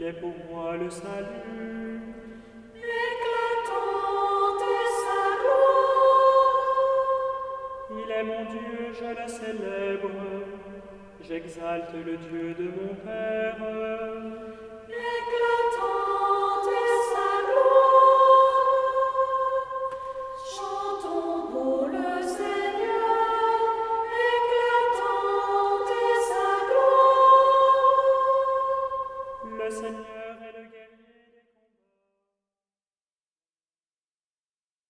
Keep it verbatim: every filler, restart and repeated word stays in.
Il est pour moi le salut. Éclatante est sa gloire. Il est mon Dieu, je le célèbre. J'exalte le Dieu de mon Père.